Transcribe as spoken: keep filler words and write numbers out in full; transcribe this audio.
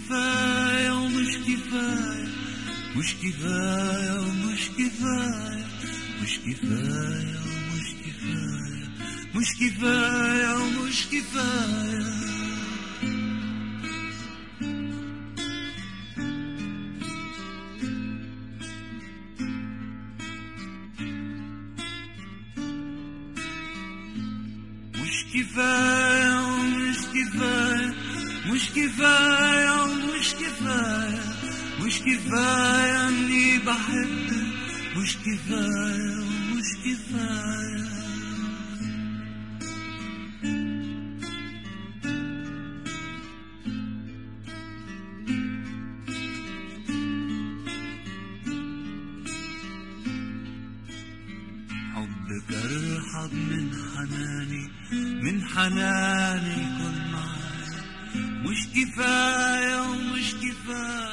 كفاية ومش كفاية، مش كفاية ومش كفاية، مش كفاية ومش كفاية، مش كفاية ومش كفاية. مش كفاية ومش كفاية، مش كفاية ومش كفاية، مش كفاية اني بحبك، مش كفاية ومش كفاية. حبك ارحب من حناني، من حناني كن معايا، مش كفاية ومش كفاية.